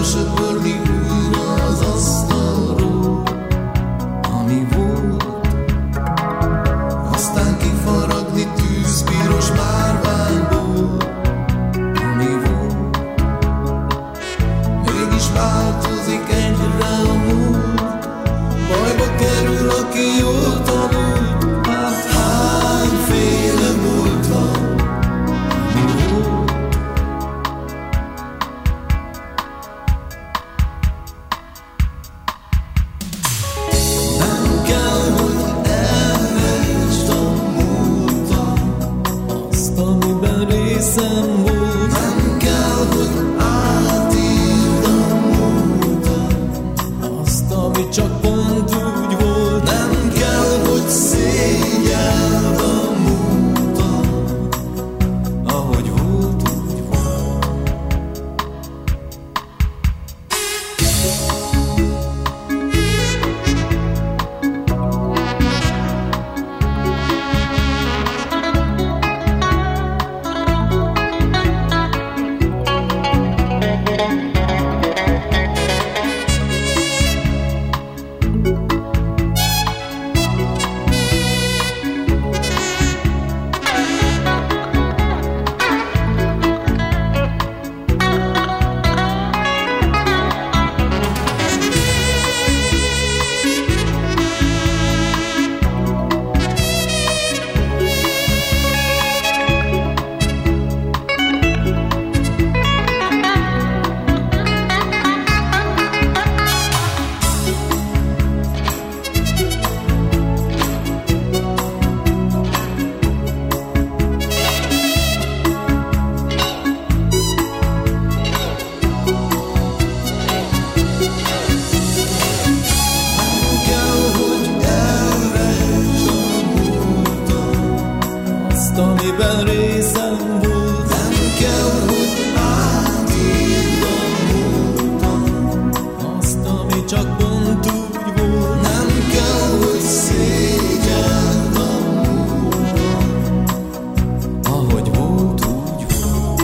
Lesöpörni újra az asztalról, ami volt. Aztán kifaragni tűzpiros márványból, ami volt. Mégis változik egyre a múlt, bajba kerül, aki jól tanult. Hát hányféle múlt van, ami volt. Nem kell, hogy elrejtsd a múltat, azt, amiben részem volt. Nem kell, hogy átírd a múltat, azt, ami csak pont úgy volt. Nem kell, hogy szégyeld a múltat, ahogy volt, úgy volt. Azt, amiben részem volt. Nem kell, hogy átírd a múltat, azt, ami csak pont úgy volt. Nem kell, hogy szégyeld a múltat, ahogy volt, úgy volt.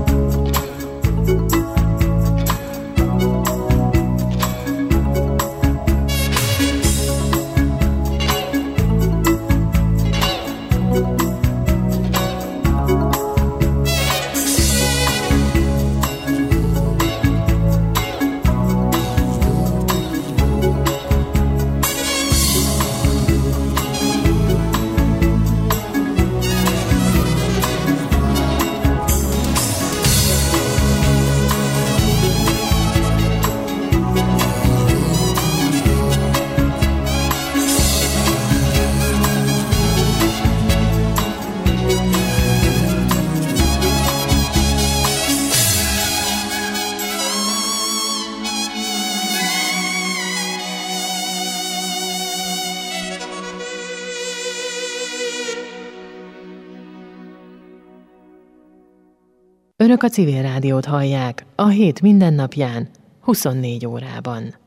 Önök a Civil Rádiót hallják a hét mindennapján, 24 órában.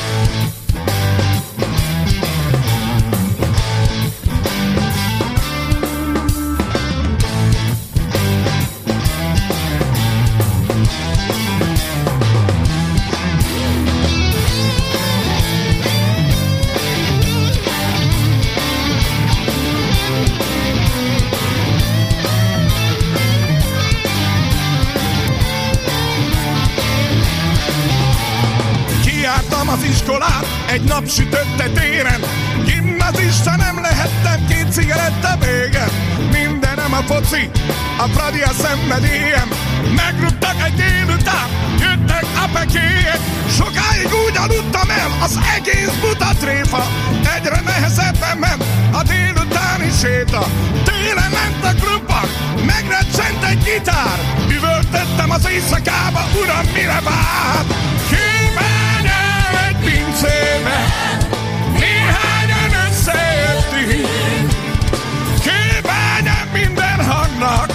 Az iskolát egy napsütötte téren, gimnazista nem lehettem, 2 cigaretta végen. Mindenem a foci, a Fradi a szenvedélyem. Megrúgtak egy délután, jöttek a pekélyek. Sokáig úgy aludtam el, az egész buta tréfa. Egyre nehezebben ment a délutáni séta. Télen ment a klubban, megrecsent egy gitár. Üvöltöttem az éjszakába, uram, mire vár? Egy pincébe néhányan összejöttünk, kőbányán minden hangnak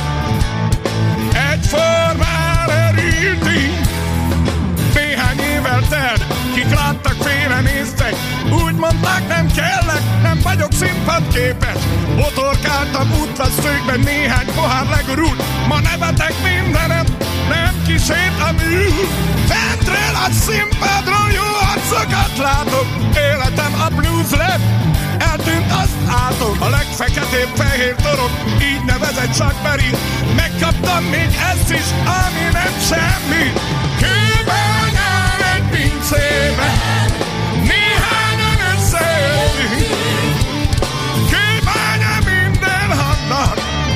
egyformán örültünk. Néhány évvel telt, kik láttak, félrenéztek, úgy mondták, nem kellek, nem vagyok színpadképes. Botorkáltam útvesztőkben, néhány pohár legurult, ma nevetek mindenem, nem kísért a mű. Fentről a A színpadról jó arcokat látok, életem a blues rap, eltűnt, azt átok. A legfeketébb fehér torok, így nevezett Chuck Berry, megkaptam még ezt is, ami nem semmi. Kőbányán egy pincébe, néhányan összejöttünk. Kőbánya minden hangnak,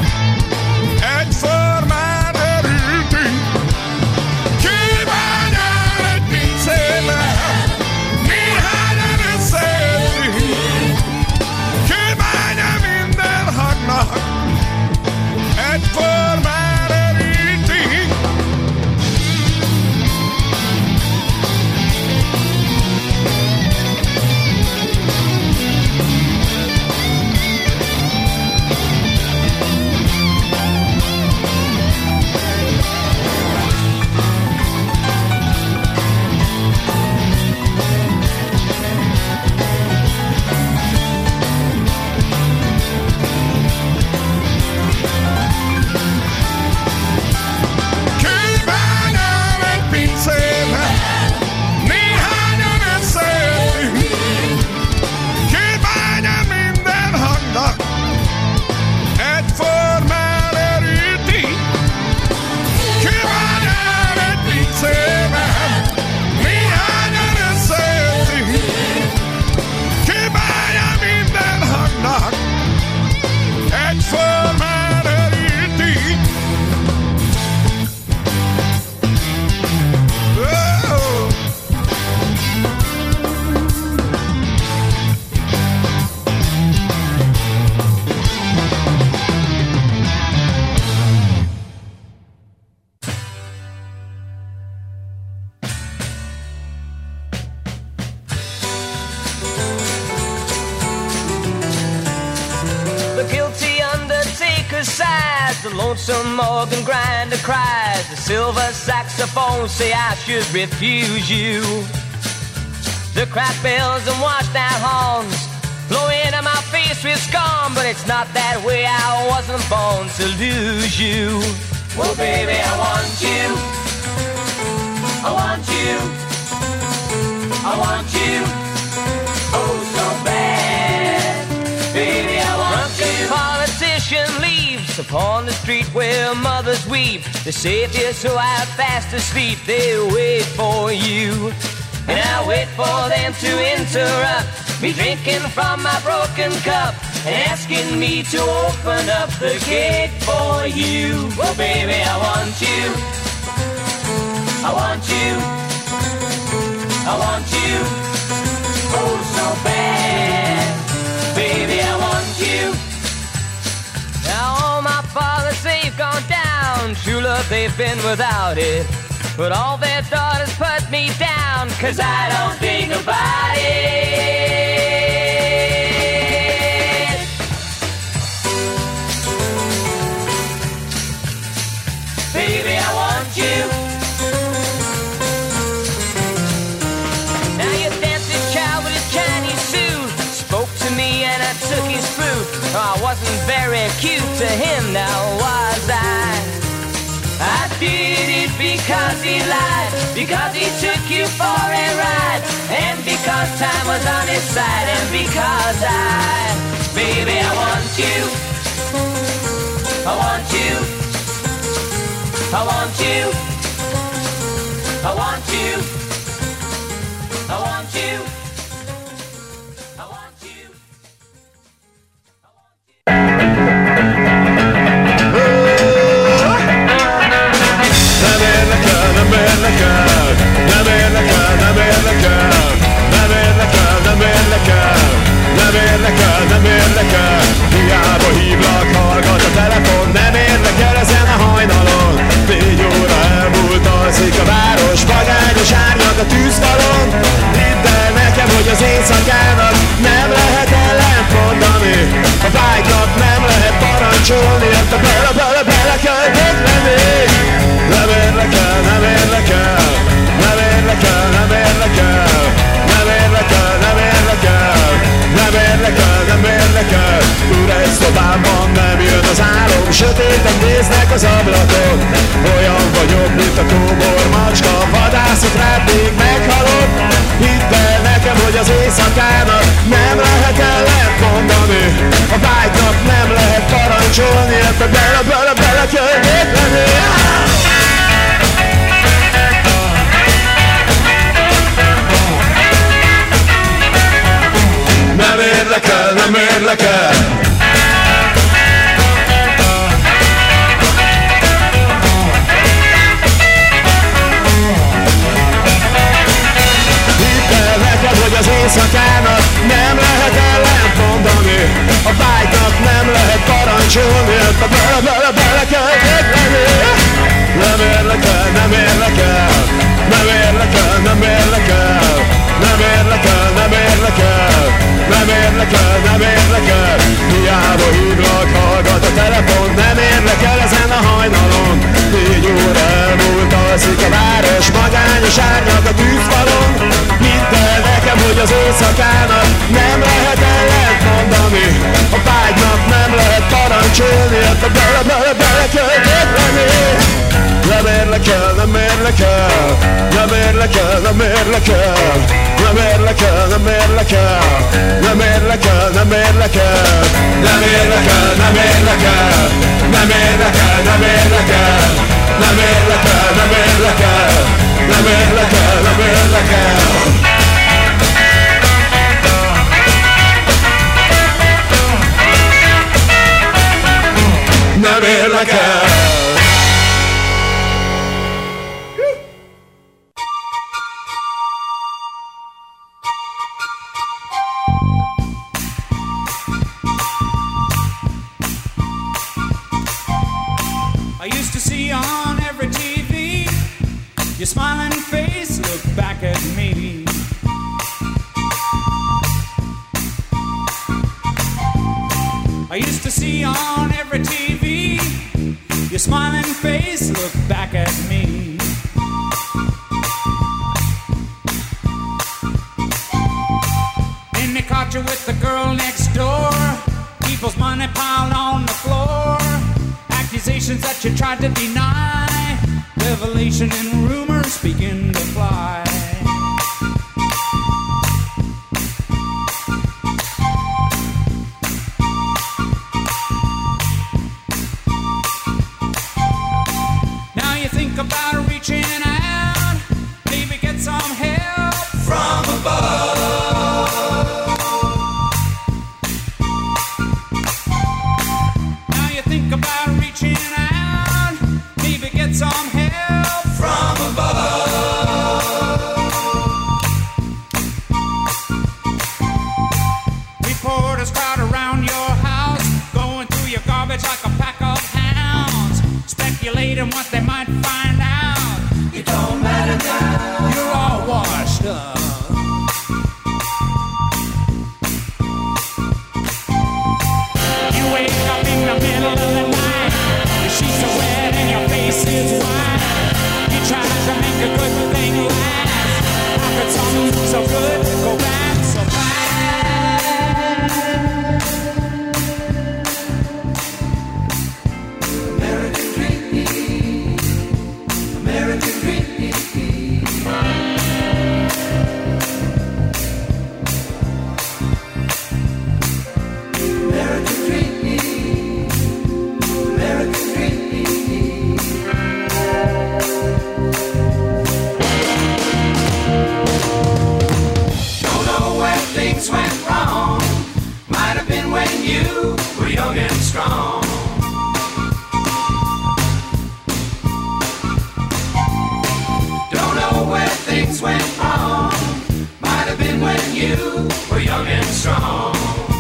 egyformán örültünk. Kőbányán egy pincébe, néhányan összejöttünk. Kőbánya minden hangnak, egyformán örültünk. The lonesome organ grinder cries. The silver saxophone say I should refuse you. The crack bells and washed out horns blow into my face with scorn, but it's not that way. I wasn't born to lose you. Well, baby, I want you. I want you. I want you. Oh, so bad. Baby, I want you. Politician leaves upon the street where mothers weep. The saviors who are fast asleep, they wait for you. And I wait for them to interrupt me drinking from my broken cup and asking me to open up the gate for you. Well, baby, I want you. I want you. I want you. Oh, so bad. Baby, I want you. Now all my fathers, they've gone down. True love, they've been without it. But all their daughters put me down, 'cause I don't think about it. Baby, I want you. Now your dancing child with his Chinese suit spoke to me and I took his fruit. I wasn't very cute to him, now was I? I did it because he lied, because he took you for a ride, and because time was on his side, and because baby, I want you. I want you. I want you. I want you. I want you. I want you. Nem érdekel, hiába hívlak, hallgat a telefon. Nem érdekel ezen a hajnalon, 4 óra elmúlt, alszik a város, vagányos árnyak a tűzfalon. Hidd el nekem, hogy az éjszakának nem lehet ellent mondani, a vágynak nem lehet parancsolni, ezt a bele kell dönteni. Nem érdekel, nem érdekel, nem érdekel, nem érdekel, nem érdekel, nem érdekel, nem érdekel, nem érdekel. Üres szobámban nem jön az álom, sötéten néznek az ablakon. Olyan vagyok, mint a kóbor macska, vadászok rád még meg. érlek el. Hogy az éjszakának nem lehet ellent mondani, a vágynak nem lehet parancsolni, bele kell védeni. Nem érlek el, nem érlek el, nem érlek el, nem érlek el, nem érlek el, nem érlek el, nem érlek el, nem érlek el. Hiába hívlak, hallgat a telefon, nem érlek el ezen a hajnalon. 4 óra elmúlt, alszik a város, magányos árnyak a tűzfalon. Hidd el nekem, hogy az éjszakának nem lehet ellent mondani, a vágynak nem lehet parancsolni, bele kell védeni. Nem érlek el, nem érlek el, nem érlek el, nem érlek el, nem érlek el, nem érlek el, nem érlek el, nem érlek el, nem érlek el, nem érlek el, nem érlek el, nem érlek el, nem érlek el, nem érlek el, nem érlek el, nem érlek el. Nem érlek el. I used to see on every TV your smiling face look back at me. I used to see on every TV your smiling face look back at me. Then they caught you with the girl next door. People's money piled on the floor. Accusations that you tried to deny. Revelation and rumors begin to fly. Now you think about reaching out, maybe get some help from above. Now you think about reaching out, maybe get some help from above. Reporters crowd around your house, going through your garbage like a pack of hounds, speculating what they might find out. It don't matter now, you're all washed up. You wake up in the middle of the night, your sheets are wet and your face is white. You try to make a good thing last. How could something so good go bad so fast? American dream, American dream. American dream, American dream. Don't know where things went wrong. Might have been when you were young and strong. Don't know where things went wrong. Might have been when you were young and strong.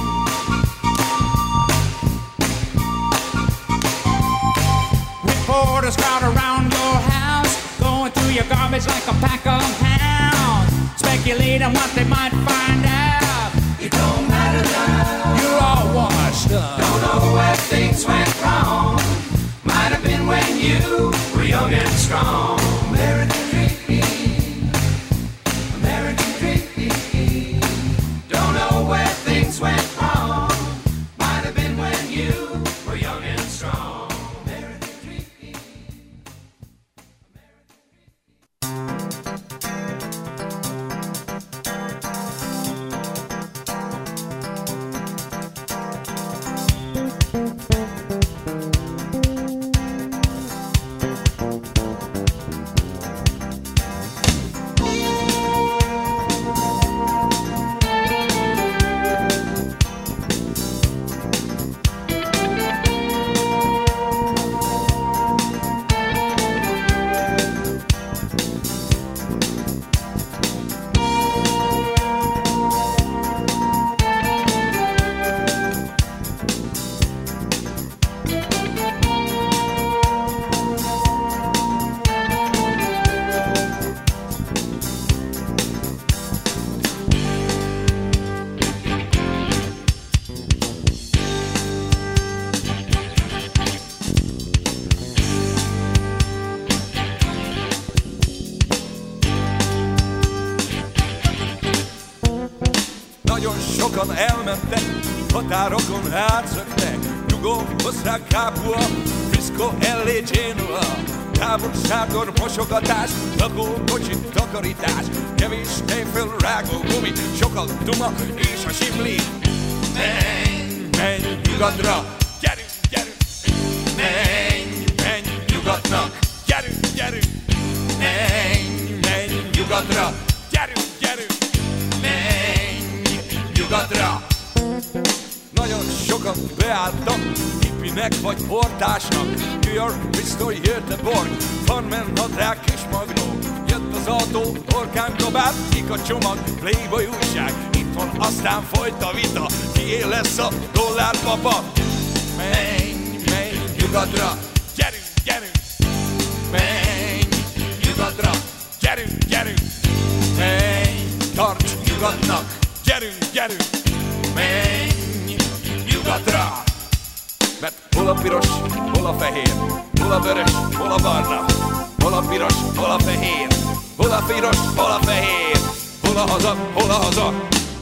Reporters crowd around your house, going through your garbage like a pack of hounds, speculating what they might find out. It don't matter now, you're all washed up. Don't know where things went wrong. Might have been when you were young and strong. American dream, American dream. Don't know where things went wrong. Might have been when you were young and strong. American dream. Nagyon sokan elmentek, határokon átszöktek, Nyugon, Osztrák, Kápua, Frisco, L.A. Genoa. Távolságor, mosogatás, lakókocsi, takarítás, kevés tejföl, rágó gumi, sokat duma és a simli. Menj, menj nyugatra, gyerünk, gyerünk! Menj, menj nyugatnak, gyerünk, gyerünk! Menj, menj nyugatra, gyerünk, gyerünk! Menj nyugatra! Nagyon sokan beálltak, hippinek vagy portásnak. New York, Bristol, Göteborg, Farmen, nadrág, kis magnó. Jött az autó, torkán dobált, kik a csomag, Playboy újság. Itt van, aztán folyt a vita, kié lesz a dollárpapa. Menj, menj nyugatra, gyerünk, gyerünk! Menj nyugatra, gyerünk, gyerünk! Menj, tarts nyugatnak, gyerünk, gyerünk! Menj nyugatra! Mert hol a piros, hol a fehér, hol a vörös, hol a barna, hol a piros, hol a fehér, hol a piros, hol a fehér, hol a haza, hol a haza.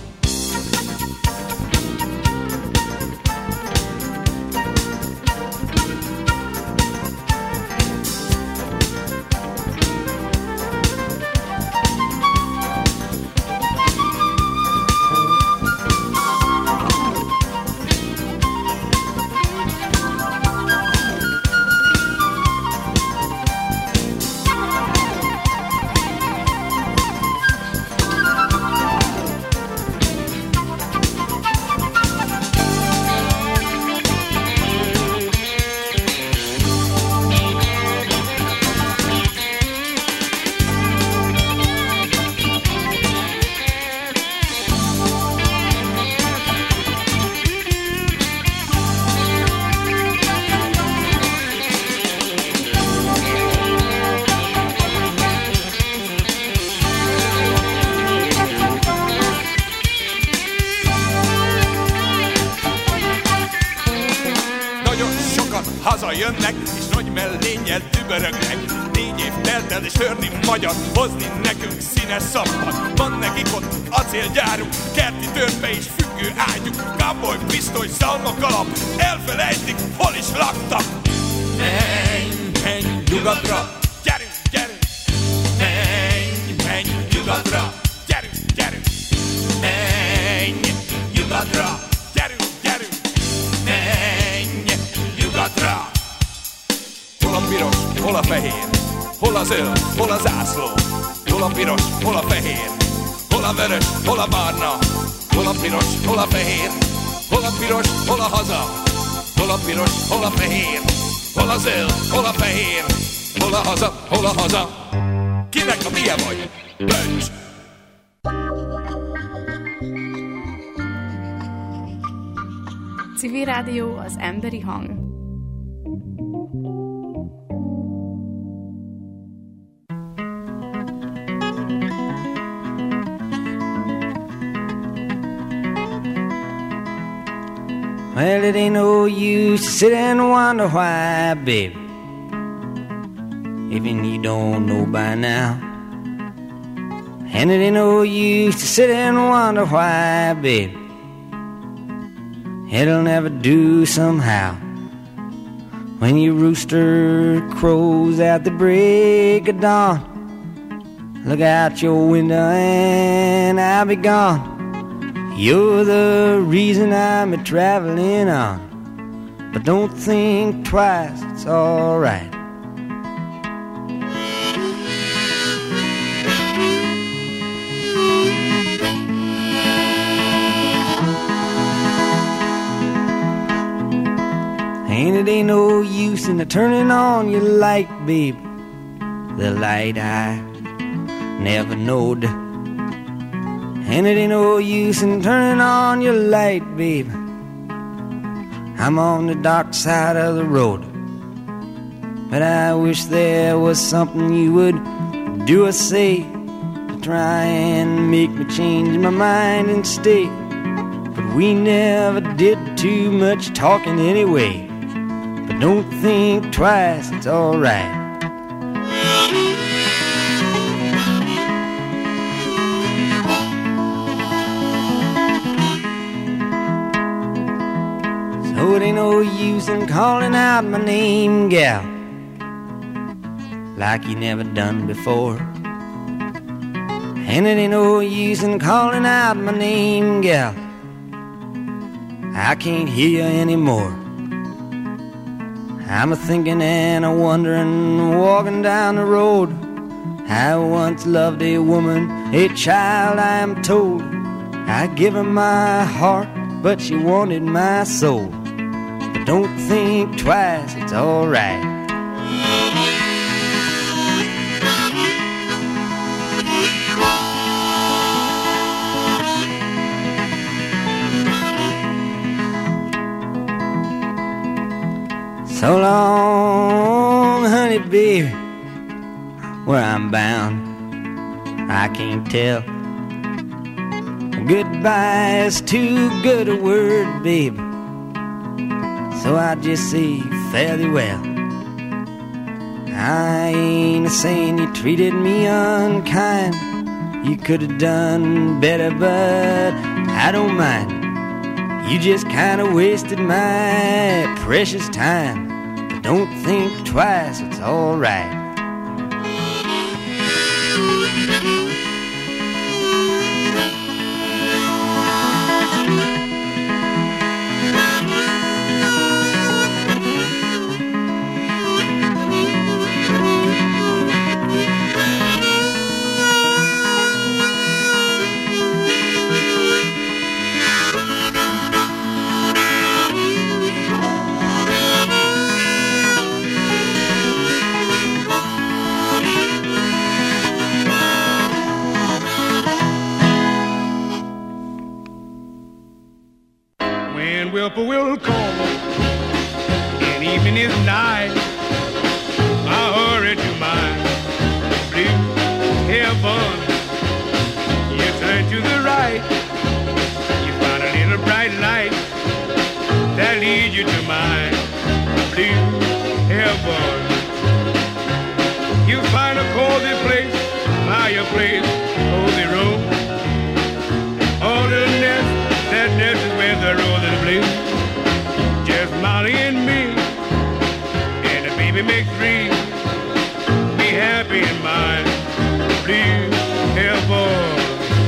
Hazajönnek, és nagy mellénnyel tübörögnek. 4 év telt el, és törni magyar, hozni nekünk színes szappat. Van nekik ott acélgyáruk, kerti törpe és függő ágyuk, cowboy, pisztoly, szalmakalap, elfelejtik, hol is laktak. Menj, menj nyugatra, gyerünk, gyerünk! Menj, menj nyugatra, gyerünk, gyerünk! Menj nyugatra, gyerünk, gyerünk! Menj nyugatra! Hol a piros, hol a fehér, hol a zöld, hol a zászló, hol a piros, hol a fehér, hol a vörös, hol a barna, hol a piros, hol a fehér, hol a piros, hol a haza, hol a piros, hol a fehér, hol a zöld, hol a fehér, hol a haza, hol a haza. Kinek a milyen vagy? Bölcs! Civil Rádió, az emberi hang. Well, it ain't no use to sit and wonder why, baby, even you don't know by now. And it ain't no use to sit and wonder why, baby, it'll never do somehow. When your rooster crows at the break of dawn, look out your window and I'll be gone. You're the reason I'm a-traveling on, but don't think twice, it's alright. And it ain't no use in turning on your light, babe, the light I never knowed. And it ain't no use in turning on your light, babe, I'm on the dark side of the road. But I wish there was something you would do or say to try and make me change my mind and stay. But we never did too much talking anyway. But don't think twice, it's alright. no use in calling out my name, gal, like you never done before. And it ain't no use in calling out my name, gal, I can't hear you anymore. I'm a-thinking and a-wondering, walking down the road. I once loved a woman, a child I am told. I give her my heart, but she wanted my soul. But don't think twice, it's alright. So long, honey, baby, where I'm bound, I can't tell. Goodbye is too good a word, baby, so I just say fare thee well. I ain't a-saying you treated me unkind. You could have done better, but I don't mind. You just kind of wasted my precious time. But don't think twice, it's all right. Will call, and evening is nigh. I hurry to my blue heaven. You turn to the right, you find a little bright light that leads you to my blue heaven. You find a cozy place, fireplace, cozy room. All the nest, that nest is where the roses bloom. Just Molly and me, and the baby makes three. Be happy in my blue heaven.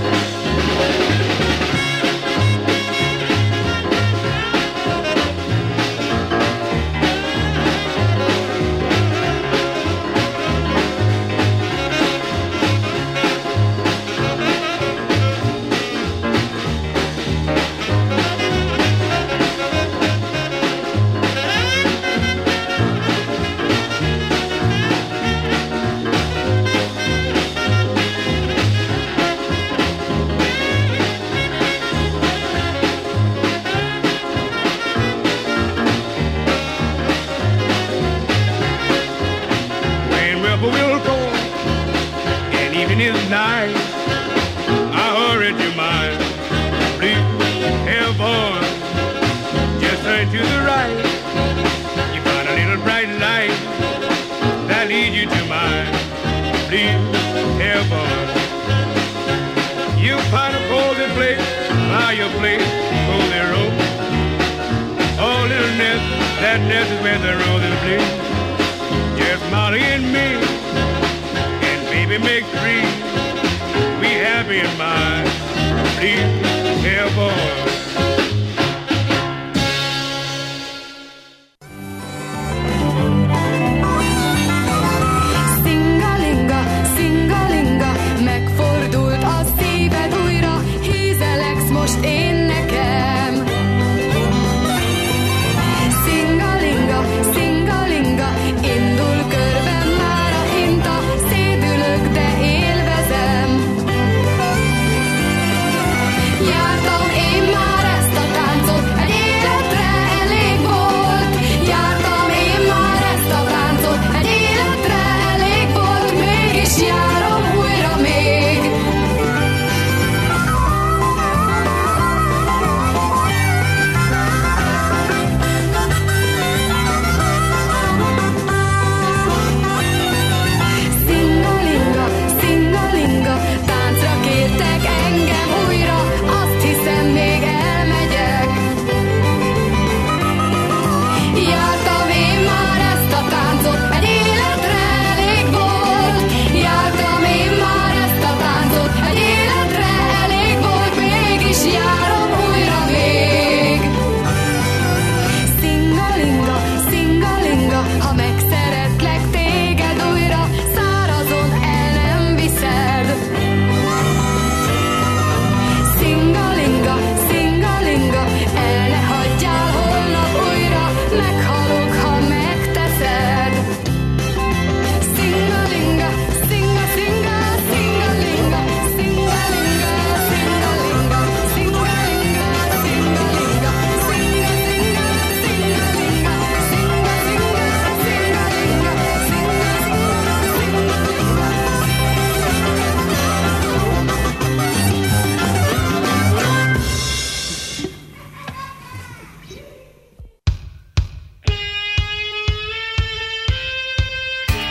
Night, I hurry to my blue heaven. Just turn to the right, you find a little bright light that leads you to my blue heaven. You find a cozy place, fireplace, cozy room. Oh, little nest, that nest is where the roses bloom. Just Molly and me, and baby make three. Be happy in my blue